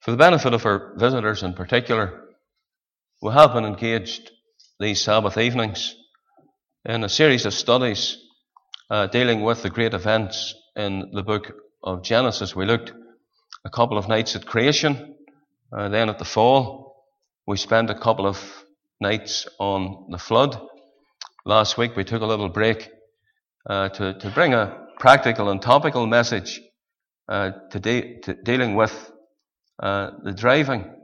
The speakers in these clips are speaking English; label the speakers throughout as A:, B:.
A: For the benefit of our visitors in particular, we have been engaged these Sabbath evenings in a series of studies dealing with the great events in the book of Genesis. We looked a couple of nights at creation, then at the fall. We spent a couple of nights on the flood. Last week we took a little break to bring a practical and topical message to dealing with the driving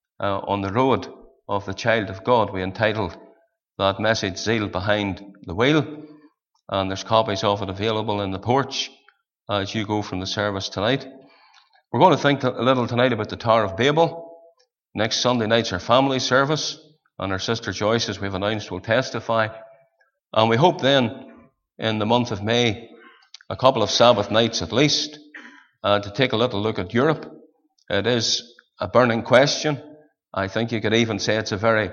A: on the road of the child of God. We entitled that message Zeal Behind the Wheel, and there's copies of it available in the porch as you go from the service tonight. We're going to think a little tonight about the Tower of Babel. Next Sunday night's our family service, and our sister Joyce, as we've announced, will testify. And we hope then, in the month of May, a couple of Sabbath nights at least, to take a little look at Europe. It is a burning question. I think you could even say it's a very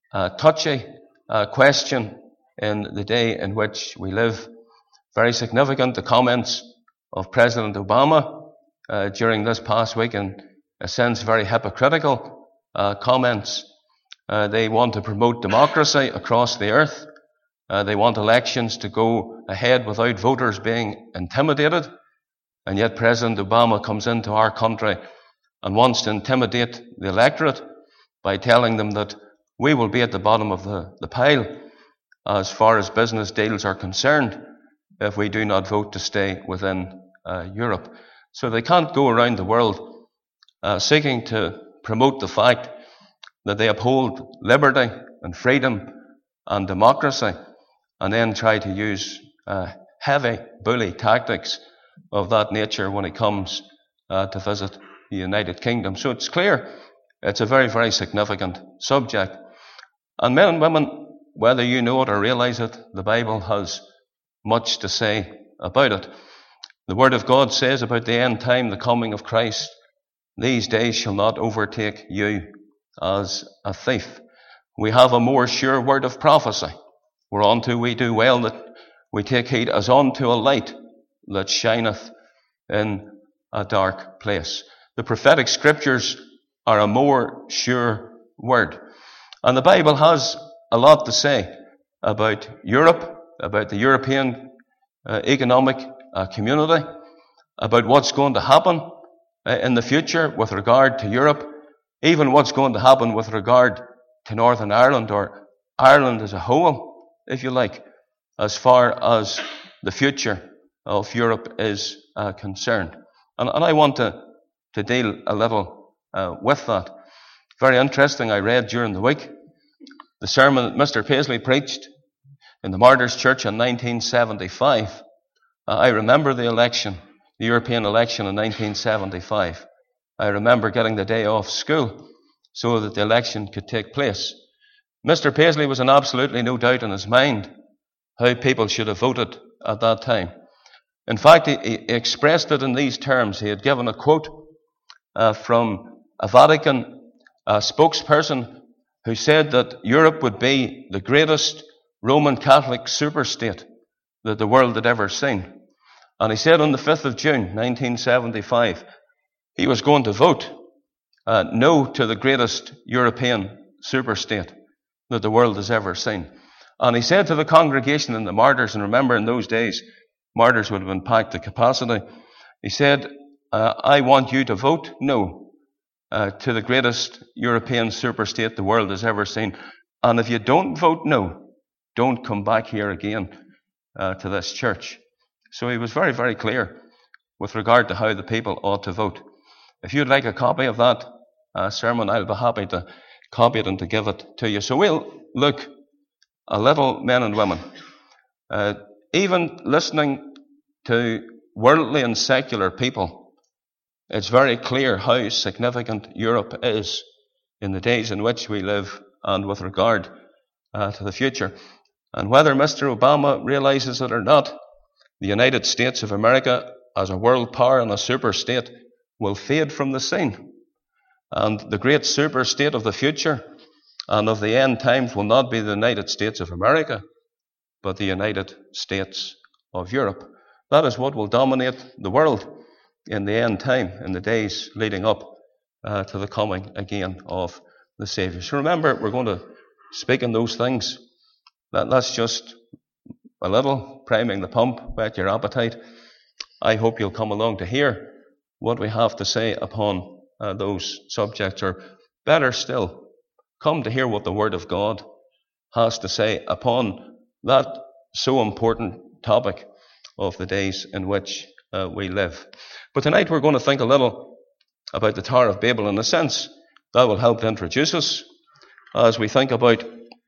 A: touchy question in the day in which we live. Very significant, the comments of President Obama during this past week, in a sense very hypocritical comments. They want to promote democracy across the earth. They want elections to go ahead without voters being intimidated. And yet President Obama comes into our country and wants to intimidate the electorate by telling them that we will be at the bottom of the pile as far as business deals are concerned if we do not vote to stay within Europe. So they can't go around the world seeking to promote the fact that they uphold liberty and freedom and democracy, and then try to use heavy bully tactics of that nature when it comes to visit the United Kingdom. So it's clear it's a very, very significant subject. And men and women, whether you know it or realize it, the Bible has much to say about it. The Word of God says about the end time, the coming of Christ, these days shall not overtake you as a thief. We have a more sure word of prophecy, whereunto we do well that we take heed as unto a light that shineth in a dark place. The prophetic scriptures are a more sure word. And the Bible has a lot to say about Europe, about the European economic community, about what's going to happen in the future with regard to Europe, even what's going to happen with regard to Northern Ireland, or Ireland as a whole, if you like, as far as the future of Europe is concerned. And I want to deal a little with that. Very interesting, I read during the week the sermon that Mr. Paisley preached in the Martyrs Church in 1975. I remember the election, the European election in 1975. I remember getting the day off school so that the election could take place. Mr. Paisley was in absolutely no doubt in his mind how people should have voted at that time. In fact, he expressed it in these terms. He had given a quote from a Vatican spokesperson who said that Europe would be the greatest Roman Catholic superstate that the world had ever seen. And he said on the 5th of June, 1975, he was going to vote no to the greatest European superstate that the world has ever seen. And he said to the congregation in the Martyrs, and remember in those days, Martyrs would have been packed to capacity. He said, I want you to vote no to the greatest European superstate the world has ever seen. And if you don't vote no, don't come back here again to this church. So he was very, very clear with regard to how the people ought to vote. If you'd like a copy of that sermon, I'll be happy to copy it and to give it to you. So we'll look a little, men and women, even listening to worldly and secular people, it's very clear how significant Europe is in the days in which we live and with regard to the future. And whether Mr. Obama realizes it or not, the United States of America as a world power and a superstate will fade from the scene. And the great superstate of the future and of the end times will not be the United States of America, but the United States of Europe. That is what will dominate the world in the end time, in the days leading up to the coming again of the Saviour. So remember, we're going to speak on those things. That's just a little priming the pump, whet your appetite. I hope you'll come along to hear what we have to say upon those subjects, or better still, come to hear what the Word of God has to say upon that so important topic of the days in which we live. But tonight we're going to think a little about the Tower of Babel. In a sense, that will help to introduce us as we think about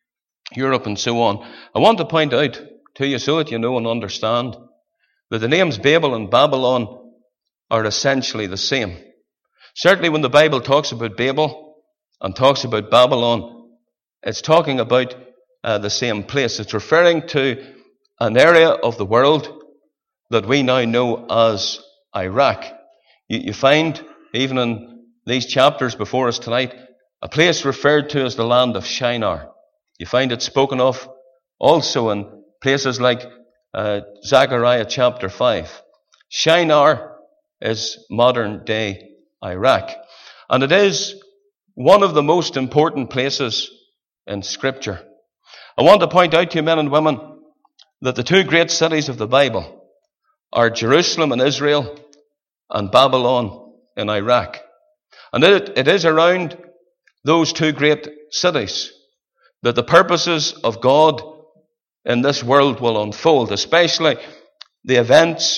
A: Europe and so on. I want to point out to you, so that you know and understand, that the names Babel and Babylon are essentially the same. Certainly when the Bible talks about Babel and talks about Babylon, it's talking about the same place. It's referring to an area of the world that we now know as Iraq. You find, even in these chapters before us tonight, a place referred to as the land of Shinar. You find it spoken of also in places like Zechariah chapter 5. Shinar is modern day Iraq. And it is one of the most important places in Scripture. I want to point out to you, men and women, that the two great cities of the Bible are Jerusalem in Israel and Babylon in Iraq. And it is around those two great cities that the purposes of God in this world will unfold, especially the events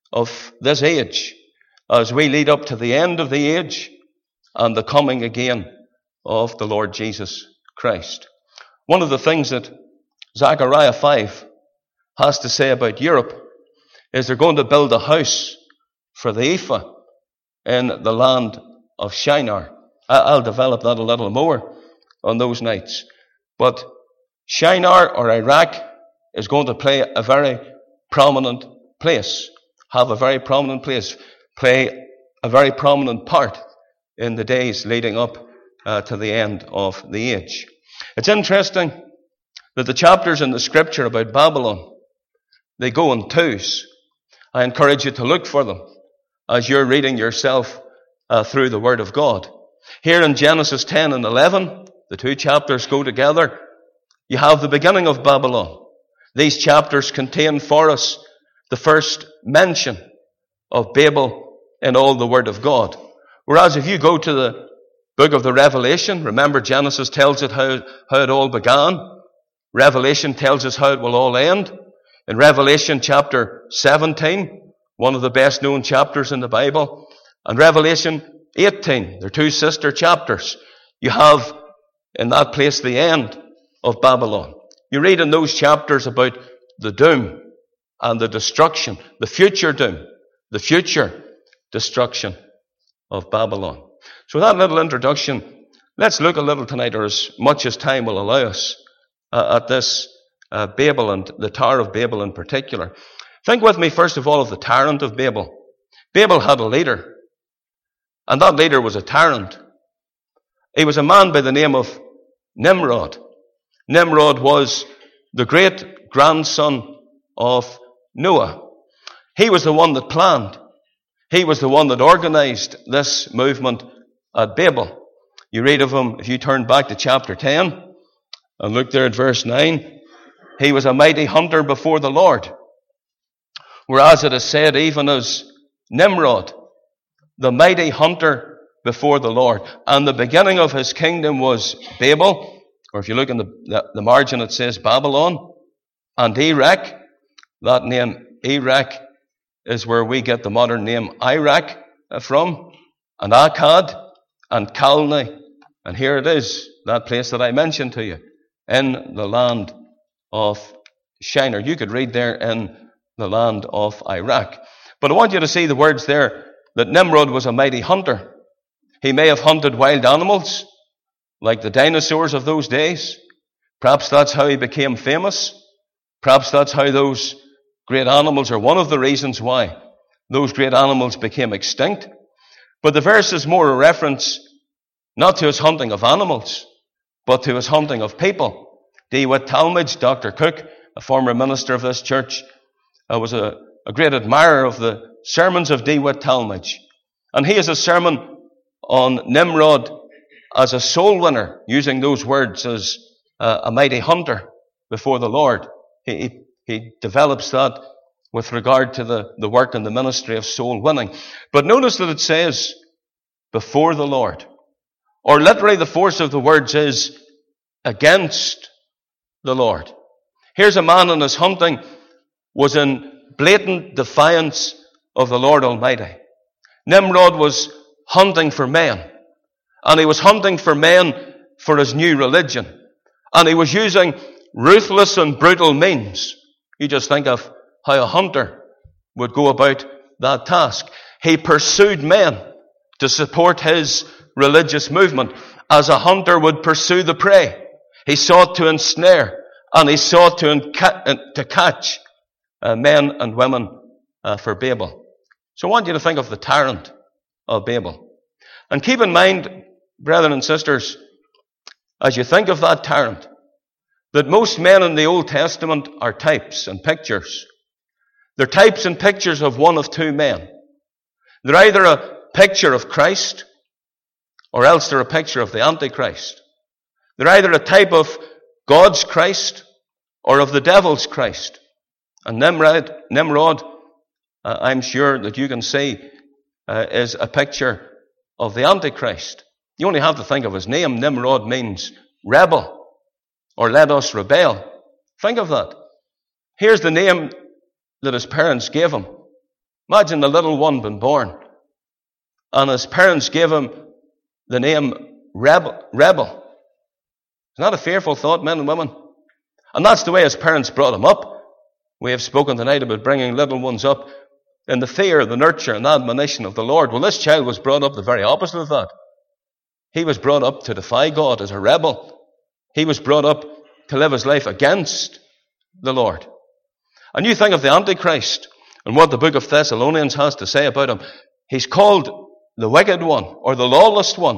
A: of this age, as we lead up to the end of the age and the coming again of the Lord Jesus Christ. One of the things that Zechariah 5 has to say about Europe is they're going to build a house for the ephah in the land of Shinar. I'll develop that a little more on those nights. But Shinar, or Iraq, is going to play a very prominent place, have a very prominent place, play a very prominent part in the days leading up to the end of the age. It's interesting that the chapters in the Scripture about Babylon, they go in twos. I encourage you to look for them as you're reading yourself through the Word of God. Here in Genesis 10 and 11, the two chapters go together. You have the beginning of Babylon. These chapters contain for us the first mention of Babel in all the Word of God. Whereas if you go to the book of the Revelation, remember Genesis tells it how it all began. Revelation tells us how it will all end. In Revelation chapter 17, one of the best known chapters in the Bible, and Revelation 18, they're two sister chapters. You have in that place the end of Babylon. You read in those chapters about the doom and the destruction, the future doom, the future destruction of Babylon. So with that little introduction, let's look a little tonight, or as much as time will allow us, at this Babel and the Tower of Babel in particular. Think with me first of all of the tyrant of Babel. Babel had a leader, and that leader was a tyrant. He was a man by the name of Nimrod. Nimrod was the great grandson of Noah. He was the one that planned. He was the one that organized this movement at Babel. You read of him, if you turn back to chapter 10 and look there at verse 9, he was a mighty hunter before the Lord. Whereas it is said, even as Nimrod, the mighty hunter before the Lord. And the beginning of his kingdom was Babel, or if you look in the margin it says Babylon, and Erech. That name Erech is where we get the modern name Iraq from, and Akkad, and Calneh. And here it is, that place that I mentioned to you, in the land of Shinar. You could read there, in the land of Iraq. But I want you to see the words there, that Nimrod was a mighty hunter. He may have hunted wild animals, like the dinosaurs of those days. Perhaps that's how he became famous. Perhaps that's how those great animals are one of the reasons why those great animals became extinct. But the verse is more a reference not to his hunting of animals, but to his hunting of people. DeWitt Talmage, Dr. Cook, a former minister of this church, was a great admirer of the sermons of DeWitt Talmage. And he has a sermon on Nimrod as a soul winner, using those words as a mighty hunter before the Lord. He develops that with regard to the work and the ministry of soul winning. But notice that it says, before the Lord. Or literally the force of the words is against the Lord. Here's a man in his hunting was in blatant defiance of the Lord Almighty. Nimrod was hunting for men. And he was hunting for men for his new religion. And he was using ruthless and brutal means. You just think of how a hunter would go about that task. He pursued men to support his religious movement, as a hunter would pursue the prey. He sought to ensnare, and he sought to catch men and women for Babel. So I want you to think of the tyrant of Babel. And keep in mind, brethren and sisters, as you think of that tyrant, that most men in the Old Testament are types and pictures. They're types and pictures of one of two men. They're either a picture of Christ, or else they're a picture of the Antichrist. They're either a type of God's Christ, or of the devil's Christ. And Nimrod, I'm sure that you can see, is a picture of the Antichrist. You only have to think of his name. Nimrod means rebel, or let us rebel. Think of that. Here's the name that his parents gave him. Imagine the little one being born, and his parents gave him the name Rebel. Isn't that a fearful thought, men and women? And that's the way his parents brought him up. We have spoken tonight about bringing little ones up in the fear, the nurture, and admonition of the Lord. Well, this child was brought up the very opposite of that. He was brought up to defy God as a rebel. He was brought up to live his life against the Lord. And you think of the Antichrist and what the book of Thessalonians has to say about him. He's called the wicked one, or the lawless one.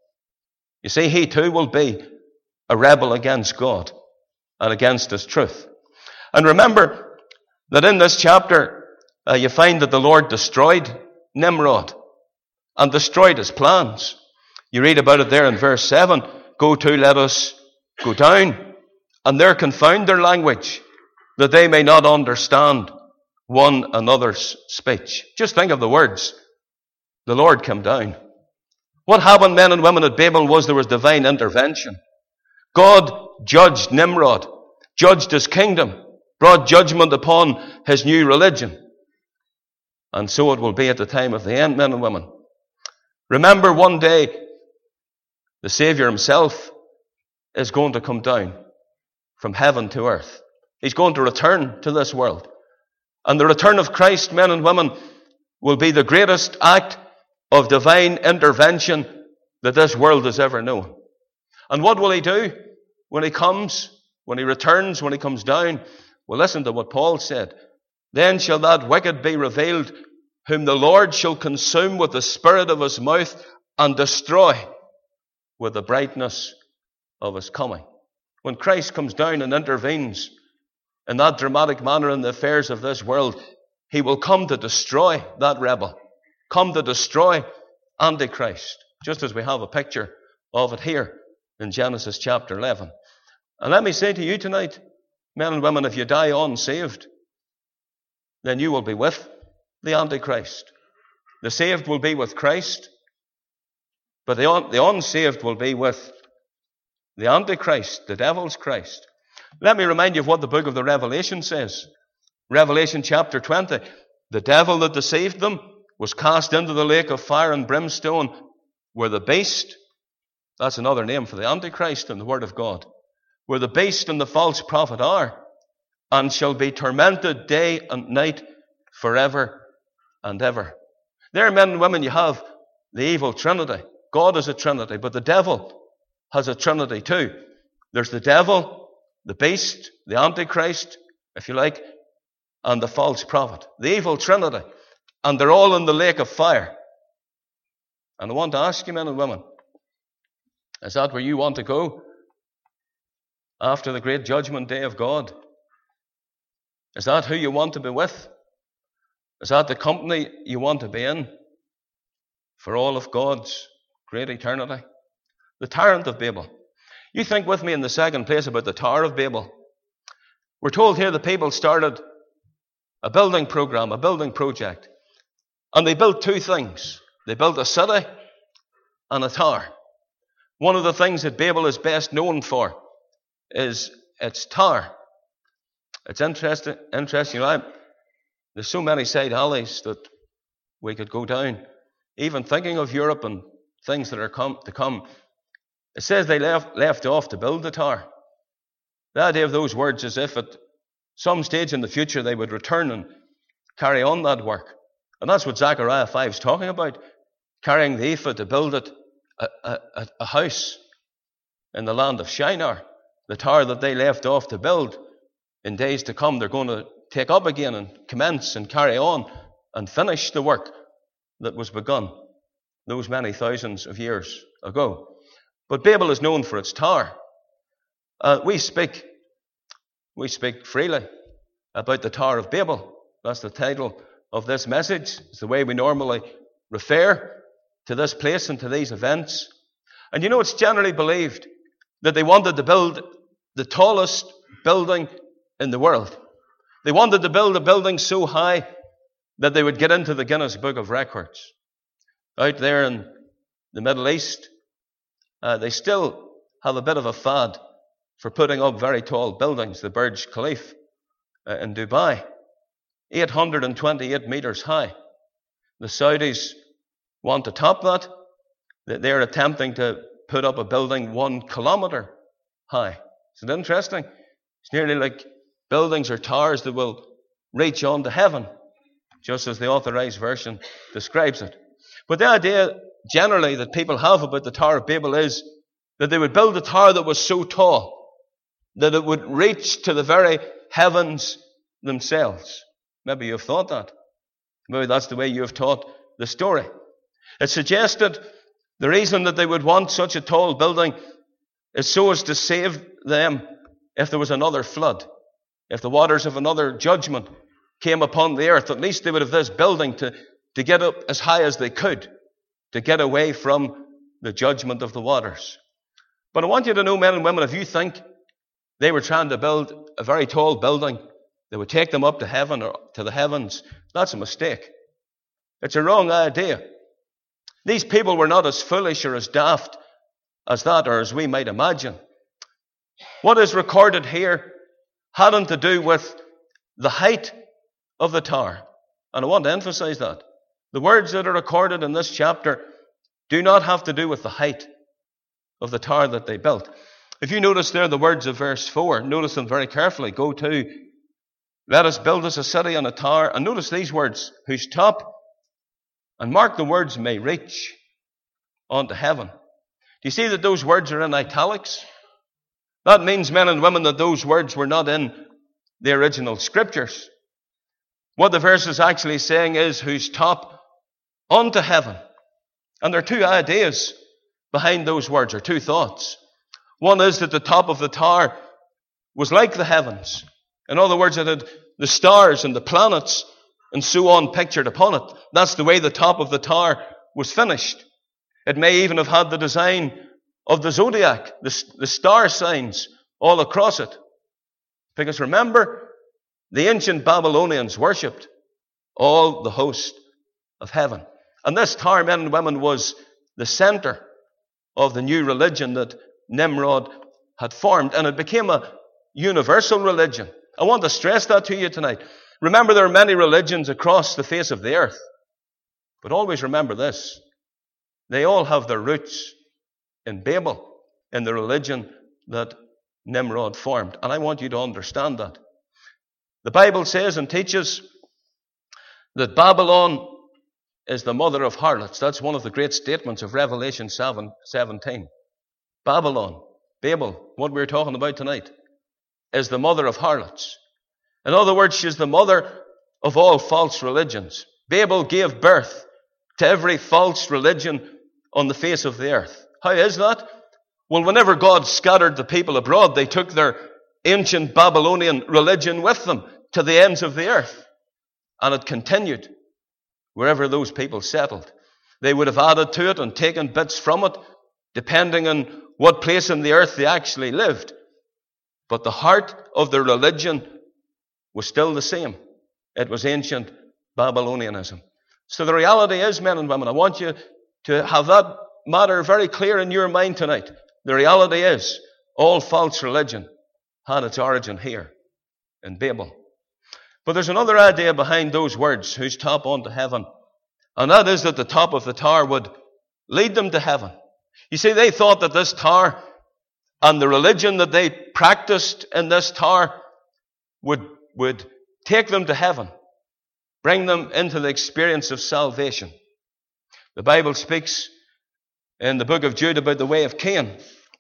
A: You see, he too will be a rebel against God and against his truth. And remember that in this chapter, you find that the Lord destroyed Nimrod and destroyed his plans. You read about it there in verse 7. Go to, let us go down, and there confound their language, that they may not understand one another's speech. Just think of the words. The Lord came down. What happened, men and women, at Babel was there was divine intervention. God judged Nimrod, judged his kingdom, brought judgment upon his new religion. And so it will be at the time of the end, men and women. Remember, one day, the Savior himself is going to come down from heaven to earth. He's going to return to this world. And the return of Christ, men and women, will be the greatest act of divine intervention that this world has ever known. And what will he do when he comes, when he returns, when he comes down? Well, listen to what Paul said. Then shall that wicked be revealed, whom the Lord shall consume with the spirit of his mouth and destroy with the brightness of his coming. When Christ comes down and intervenes in that dramatic manner in the affairs of this world, he will come to destroy that rebel, come to destroy Antichrist, just as we have a picture of it here in Genesis chapter 11. And let me say to you tonight, men and women, if you die unsaved, then you will be with the Antichrist. The saved will be with Christ, but the unsaved will be with the Antichrist, the devil's Christ. Let me remind you of what the book of the Revelation says. Revelation chapter 20. The devil that deceived them was cast into the lake of fire and brimstone, where the beast, that's another name for the Antichrist in the Word of God, where the beast and the false prophet are, and shall be tormented day and night forever and ever. There, men and women, you have the evil trinity. God is a trinity, but the devil has a trinity too. There's the devil, the beast, the Antichrist, if you like, and the false prophet. The evil trinity. And they're all in the lake of fire. And I want to ask you, men and women, is that where you want to go after the great judgment day of God? Is that who you want to be with? Is that the company you want to be in for all of God's great eternity. The tyrant of Babel. You think with me in the second place about the Tower of Babel. We're told here the people started a building program, a building project. And they built two things. They built a city and a tower. One of the things that Babel is best known for is its tower. It's interesting. There's so many side alleys that we could go down. Even thinking of Europe and things that are to come. It says they left off to build the tower. The idea of those words is if at some stage in the future they would return and carry on that work. And that's what Zechariah 5 is talking about. Carrying the ephod to build it a house in the land of Shinar. The tower that they left off to build. In days to come, they're going to take up again and commence and carry on and finish the work that was begun those many thousands of years ago. But Babel is known for its tower. We speak freely about the Tower of Babel. That's the title of this message. It's the way we normally refer to this place and to these events. And you know, it's generally believed that they wanted to build the tallest building in the world. They wanted to build a building so high that they would get into the Guinness Book of Records. Out there in the Middle East, they still have a bit of a fad for putting up very tall buildings. The Burj Khalifa in Dubai, 828 meters high. The Saudis want to top that. They're attempting to put up a building 1 kilometer high. Isn't it interesting? It's nearly like buildings or towers that will reach on to heaven, just as the Authorized Version describes it. But the idea generally that people have about the Tower of Babel is that they would build a tower that was so tall that it would reach to the very heavens themselves. Maybe you've thought that. Maybe that's the way you've taught the story. It suggested the reason that they would want such a tall building is so as to save them if there was another flood. If the waters of another judgment came upon the earth, at least they would have this building to get up as high as they could, to get away from the judgment of the waters. But I want you to know, men and women, if you think they were trying to build a very tall building that would take them up to heaven or to the heavens, that's a mistake. It's a wrong idea. These people were not as foolish or as daft as that, or as we might imagine. What is recorded here hadn't to do with the height of the tower. And I want to emphasize that. The words that are recorded in this chapter do not have to do with the height of the tower that they built. If you notice there the words of verse 4, notice them very carefully. Go to, let us build us a city on a tower. And notice these words, whose top, and mark the words, may reach onto heaven. Do you see that those words are in italics? That means, men and women, that those words were not in the original scriptures. What the verse is actually saying is, whose top onto heaven. And there are two ideas behind those words, or two thoughts. One is that the top of the tower was like the heavens. In other words, it had the stars and the planets and so on pictured upon it. That's the way the top of the tower was finished. It may even have had the design of the zodiac, the star signs all across it. Because remember, the ancient Babylonians worshipped all the host of heaven. And this tower, men and women, was the center of the new religion that Nimrod had formed. And it became a universal religion. I want to stress that to you tonight. Remember, there are many religions across the face of the earth. But always remember this. They all have their roots in Babel, in the religion that Nimrod formed. And I want you to understand that. The Bible says and teaches that Babylon is the mother of harlots. That's one of the great statements of Revelation 7:17. Babylon, Babel, what we're talking about tonight, is the mother of harlots. In other words, she's the mother of all false religions. Babel gave birth to every false religion on the face of the earth. How is that? Well, whenever God scattered the people abroad, they took their ancient Babylonian religion with them to the ends of the earth. And it continued wherever those people settled. They would have added to it and taken bits from it, depending on what place on the earth they actually lived. But the heart of their religion was still the same. It was ancient Babylonianism. So the reality is, men and women, I want you to have that matter very clear in your mind tonight. The reality is, all false religion had its origin here in Babel. But there's another idea behind those words, whose top unto heaven. And that is that the top of the tower would lead them to heaven. You see, they thought that this tower and the religion that they practiced in this tower would take them to heaven, bring them into the experience of salvation. The Bible speaks in the book of Jude about the way of Cain.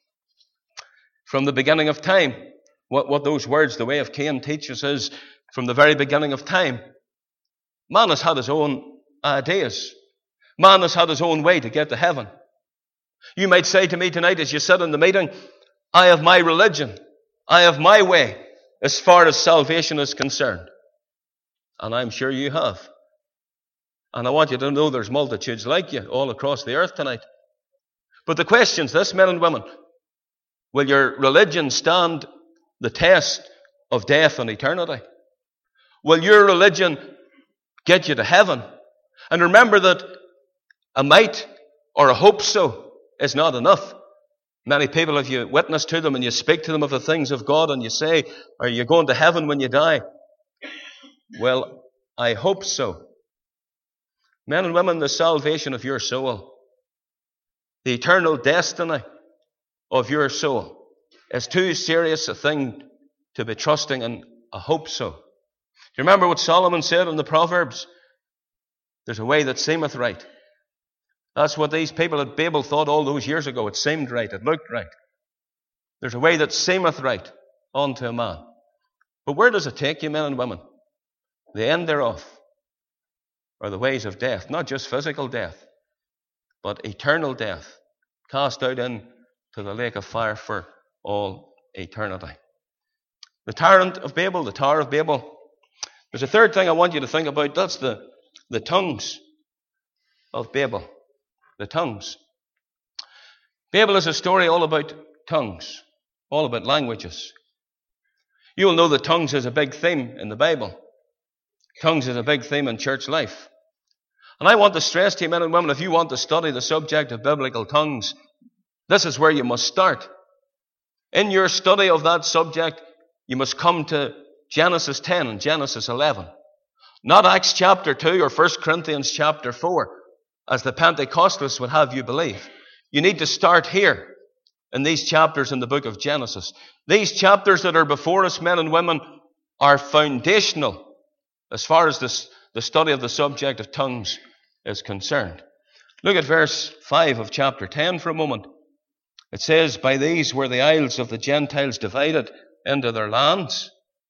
A: From the beginning of time, what those words, the way of Cain, teach us is, from the very beginning of time, man has had his own ideas. Man has had his own way to get to heaven. You might say to me tonight as you sit in the meeting, I have my religion. I have my way as far as salvation is concerned. And I'm sure you have. And I want you to know there's multitudes like you all across the earth tonight. But the question's this, men and women. Will your religion stand the test of death and eternity? Will your religion get you to heaven? And remember that a might or a hope so is not enough. Many people, if you witness to them and you speak to them of the things of God and you say, are you going to heaven when you die? Well, I hope so. Men and women, the salvation of your soul, the eternal destiny of your soul is too serious a thing to be trusting in a hope so. Do you remember what Solomon said in the Proverbs? There's a way that seemeth right. That's what these people at Babel thought all those years ago. It seemed right. It looked right. There's a way that seemeth right unto a man. But where does it take you, men and women? The end thereof are the ways of death. Not just physical death, but eternal death. Cast out into the lake of fire for all eternity. The tyrant of Babel, the Tower of Babel. There's a third thing I want you to think about. That's the tongues of Babel. The tongues. Babel is a story all about tongues, all about languages. You will know that tongues is a big theme in the Bible. Tongues is a big theme in church life. And I want to stress to you, men and women, if you want to study the subject of biblical tongues, this is where you must start. In your study of that subject, you must come to Genesis 10 and Genesis 11. Not Acts chapter 2 or 1 Corinthians chapter 4, as the Pentecostalists would have you believe. You need to start here in these chapters in the book of Genesis. These chapters that are before us, men and women, are foundational as far as the study of the subject of tongues is concerned. Look at verse 5 of chapter 10 for a moment. It says, by these were the isles of the Gentiles divided into their lands,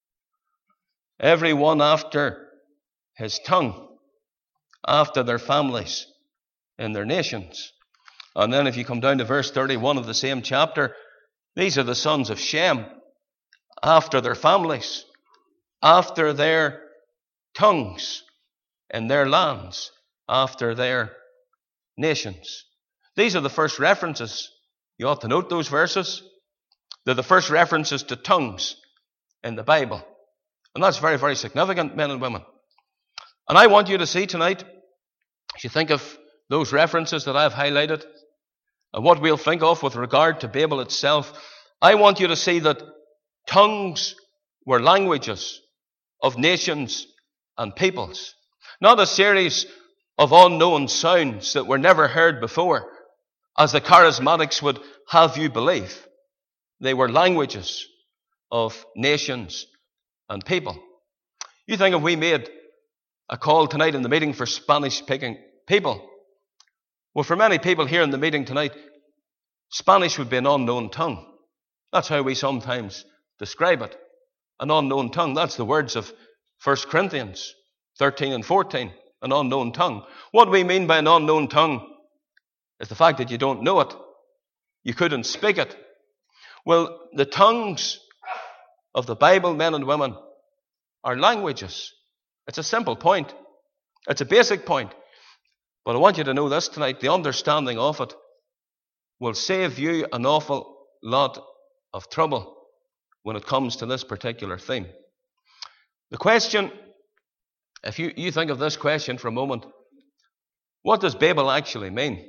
A: every one after his tongue, after their families, in their nations. And then if you come down to verse 31 of the same chapter, these are the sons of Shem, after their families, after their tongues, in their lands, after their nations. These are the first references. You ought to note those verses. They're the first references to tongues in the Bible. And that's very, very significant, men and women. And I want you to see tonight, as you think of those references that I've highlighted, and what we'll think of with regard to Babel itself, I want you to see that tongues were languages of nations and peoples. Not a series of unknown sounds that were never heard before, as the charismatics would have you believe. They were languages of nations and people. You think if we made a call tonight in the meeting for Spanish-speaking people, well, for many people here in the meeting tonight, Spanish would be an unknown tongue. That's how we sometimes describe it. An unknown tongue. That's the words of 1 Corinthians 13 and 14. An unknown tongue. What we mean by an unknown tongue is the fact that you don't know it. You couldn't speak it. Well, the tongues of the Bible, men and women, are languages. It's a simple point. It's a basic point. But I want you to know this tonight, the understanding of it will save you an awful lot of trouble when it comes to this particular theme. The question, if you think of this question for a moment, what does Babel actually mean?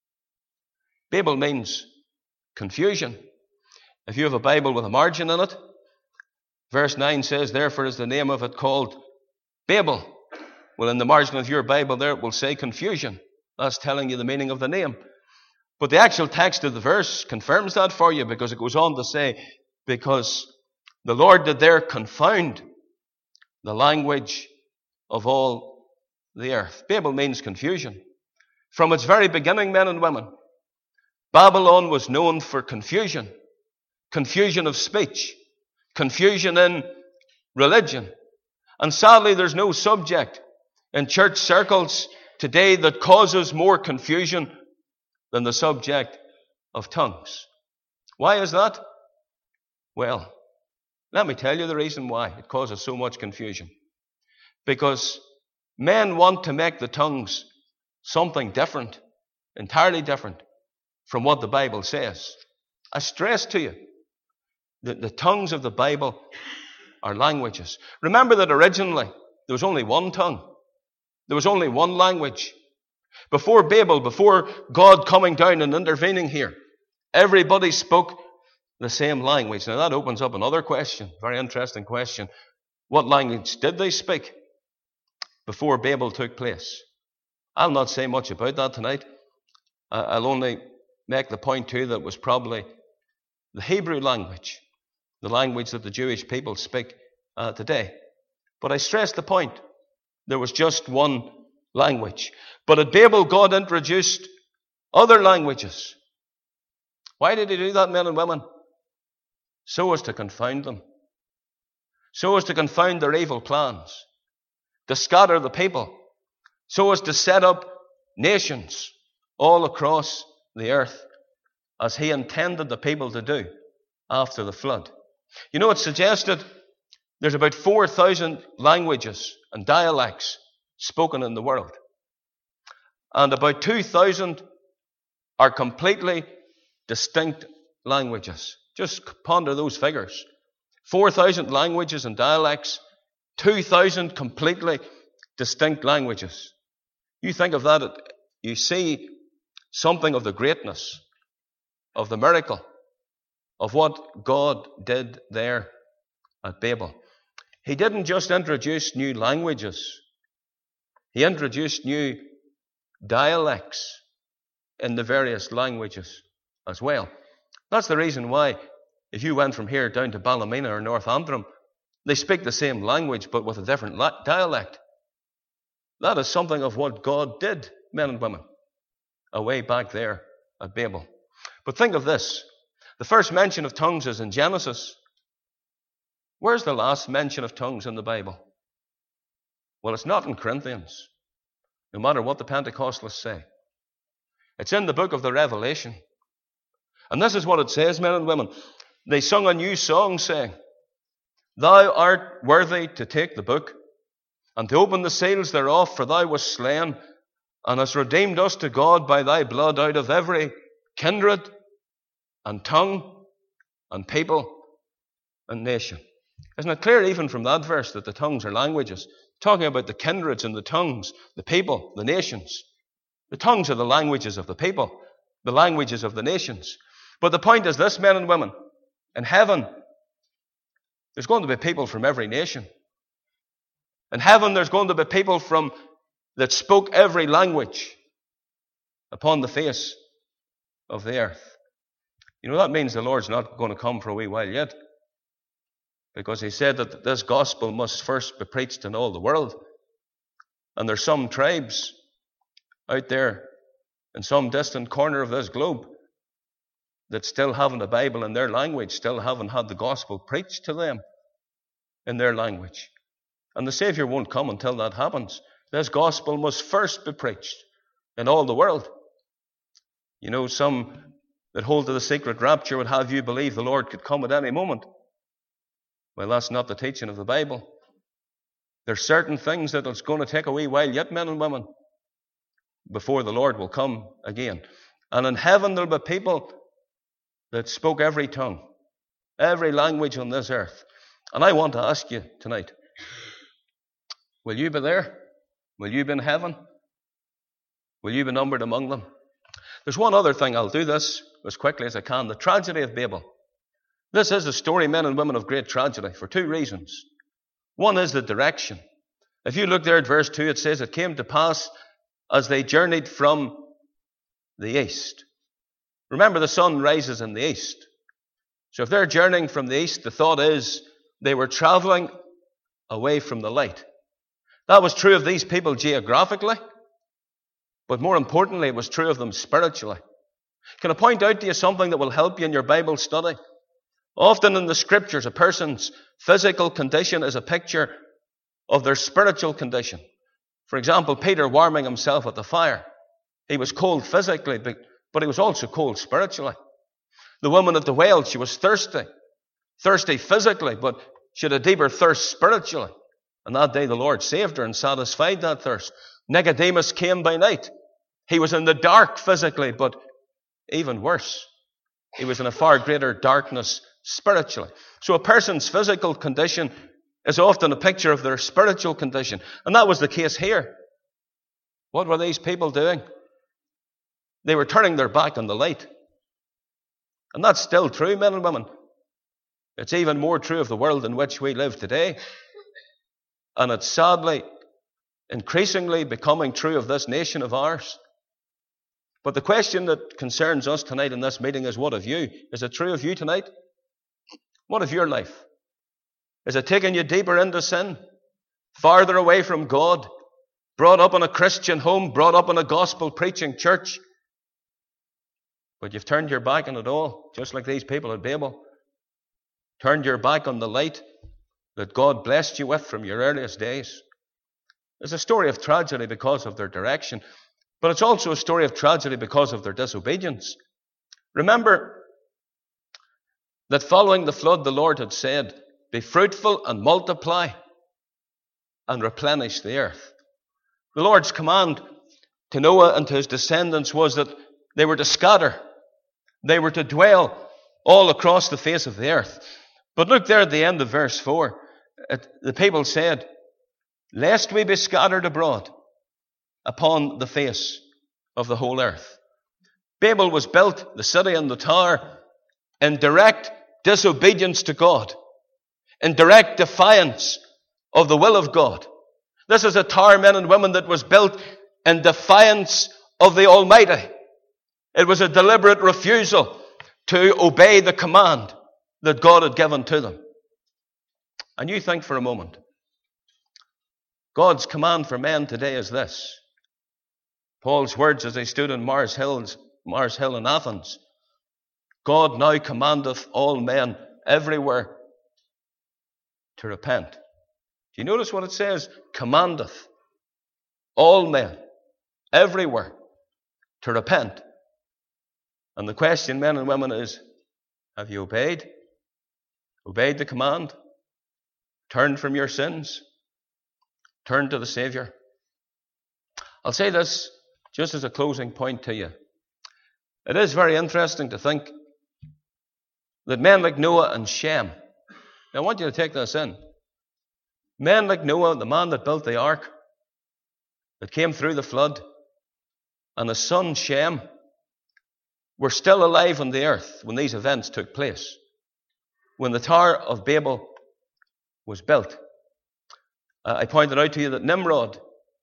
A: Babel means confusion. If you have a Bible with a margin in it, verse 9 says, therefore is the name of it called Babel. Well, in the margin of your Bible there, it will say confusion. That's telling you the meaning of the name. But the actual text of the verse confirms that for you, because it goes on to say, because the Lord did there confound the language of all the earth. Babel means confusion. From its very beginning, men and women, Babylon was known for confusion. Confusion of speech. Confusion in religion. And sadly, there's no subject in church circles today that causes more confusion than the subject of tongues. Why is that? Well, let me tell you the reason why it causes so much confusion. Because men want to make the tongues something different, entirely different from what the Bible says. I stress to you that the tongues of the Bible are languages. Remember that originally there was only one tongue. There was only one language. Before Babel, before God coming down and intervening here, everybody spoke the same language. Now that opens up another question, very interesting question. What language did they speak before Babel took place? I'll not say much about that tonight. I'll only make the point too that it was probably the Hebrew language, the language that the Jewish people speak today. But I stress the point. There was just one language. But at Babel, God introduced other languages. Why did he do that, men and women? So as to confound them. So as to confound their evil plans. To scatter the people. So as to set up nations all across the earth, as he intended the people to do after the flood. You know, it's suggested there's about 4,000 languages and dialects spoken in the world. And about 2,000 are completely distinct languages. Just ponder those figures. 4,000 languages and dialects, 2,000 completely distinct languages. You think of that, you see something of the greatness, of the miracle, of what God did there at Babel. He didn't just introduce new languages. He introduced new dialects in the various languages as well. That's the reason why, if you went from here down to Ballymena or North Antrim, they speak the same language but with a different dialect. That is something of what God did, men and women, away back there at Babel. But think of this. The first mention of tongues is in Genesis. Where's the last mention of tongues in the Bible? Well, it's not in Corinthians, no matter what the Pentecostalists say. It's in the book of the Revelation. And this is what it says, men and women. They sung a new song saying, Thou art worthy to take the book and to open the seals thereof, for thou wast slain and hast redeemed us to God by thy blood out of every kindred and tongue and people and nation. Isn't it clear even from that verse that the tongues are languages? Talking about the kindreds and the tongues, the people, the nations. The tongues are the languages of the people, the languages of the nations. But the point is this, men and women. In heaven, there's going to be people from every nation. In heaven, there's going to be people that spoke every language upon the face of the earth. You know, that means the Lord's not going to come for a wee while yet. Because he said that this gospel must first be preached in all the world. And there's some tribes out there in some distant corner of this globe that still haven't a Bible in their language, still haven't had the gospel preached to them in their language. And the Savior won't come until that happens. This gospel must first be preached in all the world. You know, some that hold to the secret rapture would have you believe the Lord could come at any moment. Well, that's not the teaching of the Bible. There's certain things that it's going to take a wee while yet, men and women, before the Lord will come again. And in heaven there'll be people that spoke every tongue, every language on this earth. And I want to ask you tonight, will you be there? Will you be in heaven? Will you be numbered among them? There's one other thing. I'll do this as quickly as I can. The tragedy of Babel. This is a story, men and women, of great tragedy for two reasons. One is the direction. If you look there at verse 2, it says, it came to pass as they journeyed from the east. Remember, the sun rises in the east. So if they're journeying from the east, the thought is they were traveling away from the light. That was true of these people geographically, but more importantly, it was true of them spiritually. Can I point out to you something that will help you in your Bible study? Often in the scriptures, a person's physical condition is a picture of their spiritual condition. For example, Peter warming himself at the fire. He was cold physically, but he was also cold spiritually. The woman at the well, she was thirsty physically, but she had a deeper thirst spiritually. And that day the Lord saved her and satisfied that thirst. Nicodemus came by night. He was in the dark physically, but even worse, he was in a far greater darkness spiritually. So a person's physical condition is often a picture of their spiritual condition. And that was the case here. What were these people doing? They were turning their back on the light. And that's still true, men and women. It's even more true of the world in which we live today. And it's sadly, increasingly becoming true of this nation of ours. But the question that concerns us tonight in this meeting is, what of you? Is it true of you tonight? What of your life? Is it taking you deeper into sin? Farther away from God? Brought up in a Christian home? Brought up in a gospel-preaching church? But you've turned your back on it all, just like these people at Babel. Turned your back on the light that God blessed you with from your earliest days. It's a story of tragedy because of their direction, but it's also a story of tragedy because of their disobedience. Remember that following the flood, the Lord had said, be fruitful and multiply and replenish the earth. The Lord's command to Noah and to his descendants was that they were to scatter. They were to dwell all across the face of the earth. But look there at the end of verse 4. The people said, lest we be scattered abroad upon the face of the whole earth. Babel was built, the city and the tower, in direct disobedience to God, in direct defiance of the will of God. This is a tower, men and women, that was built in defiance of the Almighty. It was a deliberate refusal to obey the command that God had given to them. And you think for a moment, God's command for men today is this. Paul's words as he stood on Mars Hill in Athens. God now commandeth all men everywhere to repent. Do you notice what it says? Commandeth all men everywhere to repent. And the question, men and women, is, have you obeyed? Obeyed the command? Turned from your sins? Turned to the Savior? I'll say this just as a closing point to you. It is very interesting to think that men like Noah and Shem, now I want you to take this in. Men like Noah, the man that built the ark, that came through the flood, and his son Shem, were still alive on the earth when these events took place. When the Tower of Babel was built. I pointed out to you that Nimrod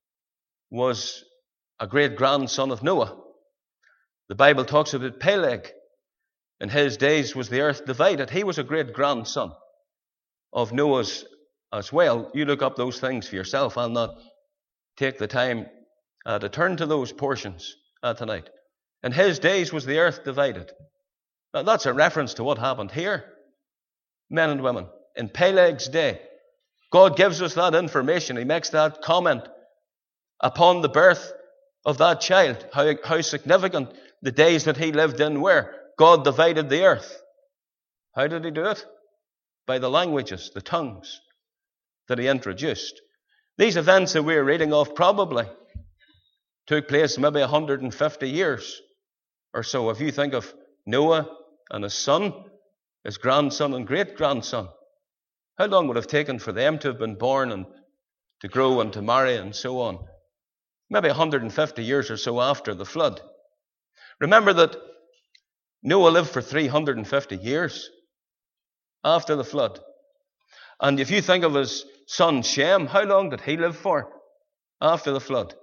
A: was a great-grandson of Noah. The Bible talks about Peleg. In his days was the earth divided. He was a great-grandson of Noah's as well. You look up those things for yourself. I'll not take the time to turn to those portions tonight. In his days was the earth divided. Now, that's a reference to what happened here. Men and women, in Peleg's day, God gives us that information. He makes that comment upon the birth of that child, how significant the days that he lived in were. God divided the earth. How did he do it? By the languages, the tongues that he introduced. These events that we're reading of probably took place maybe 150 years or so. If you think of Noah and his son, his grandson and great-grandson, how long would it have taken for them to have been born and to grow and to marry and so on? Maybe 150 years or so after the flood. Remember that Noah lived for 350 years after the flood. And if you think of his son Shem, how long did he live for after the flood?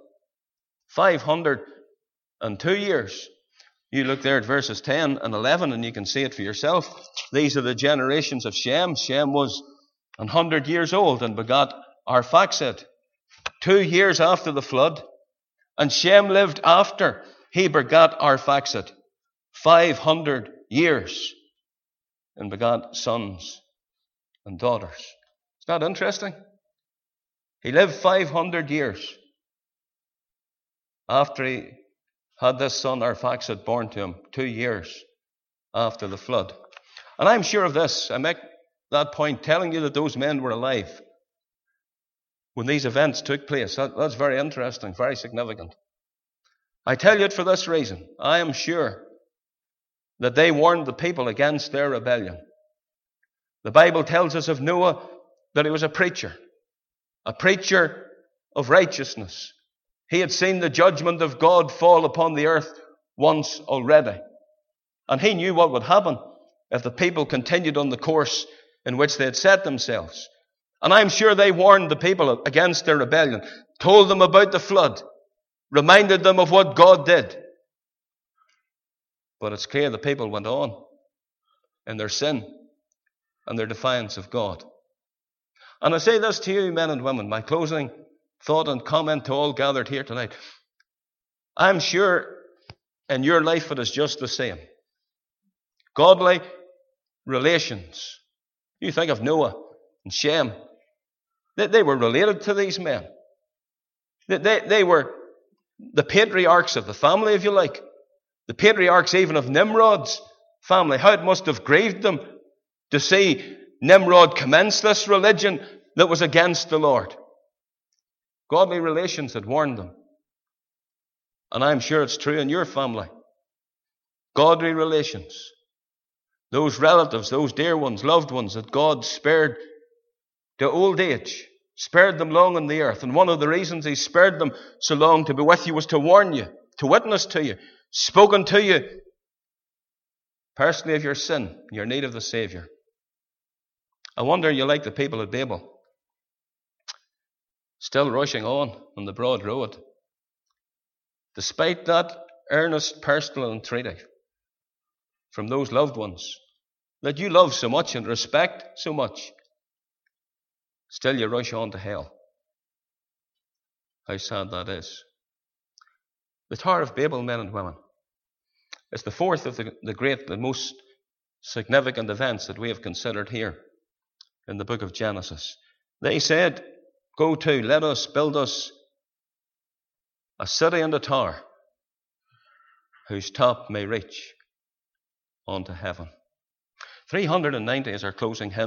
A: 502 years. You look there at verses 10 and 11 and you can see it for yourself. These are the generations of Shem. Shem was 100 years old and begot Arphaxad 2 years after the flood. And Shem lived after he begot Arphaxad 500 years and begot sons and daughters. Is that interesting? He lived 500 years after he had this son Arphaxad born to him, 2 years after the flood. And I'm sure of this. I make that point telling you that those men were alive when these events took place. That's very interesting, very significant. I tell you it for this reason. I am sure that they warned the people against their rebellion. The Bible tells us of Noah that he was a preacher of righteousness. He had seen the judgment of God fall upon the earth once already. And he knew what would happen if the people continued on the course in which they had set themselves. And I'm sure they warned the people against their rebellion, told them about the flood, reminded them of what God did. But it's clear the people went on in their sin and their defiance of God. And I say this to you, men and women, my closing thought and comment to all gathered here tonight. I'm sure in your life it is just the same. Godly relations. You think of Noah and Shem. They were related to these men. They were the patriarchs of the family, if you like. The patriarchs even of Nimrod's family. How it must have grieved them to see Nimrod commence this religion that was against the Lord. Godly relations had warned them. And I'm sure it's true in your family. Godly relations. Those relatives, those dear ones, loved ones that God spared to old age, spared them long on the earth. And one of the reasons he spared them so long to be with you was to warn you, to witness to you, spoken to you personally of your sin, your need of the Savior. I wonder you like the people at Babel, still rushing on the broad road, despite that earnest personal entreaty from those loved ones that you love so much and respect so much. Still you rush on to hell. How sad that is. The Tower of Babel, men and women, is the fourth of the great, the most significant events that we have considered here in the book of Genesis. They said, go to, let us build us a city and a tower whose top may reach onto heaven. 390 is our closing hymn.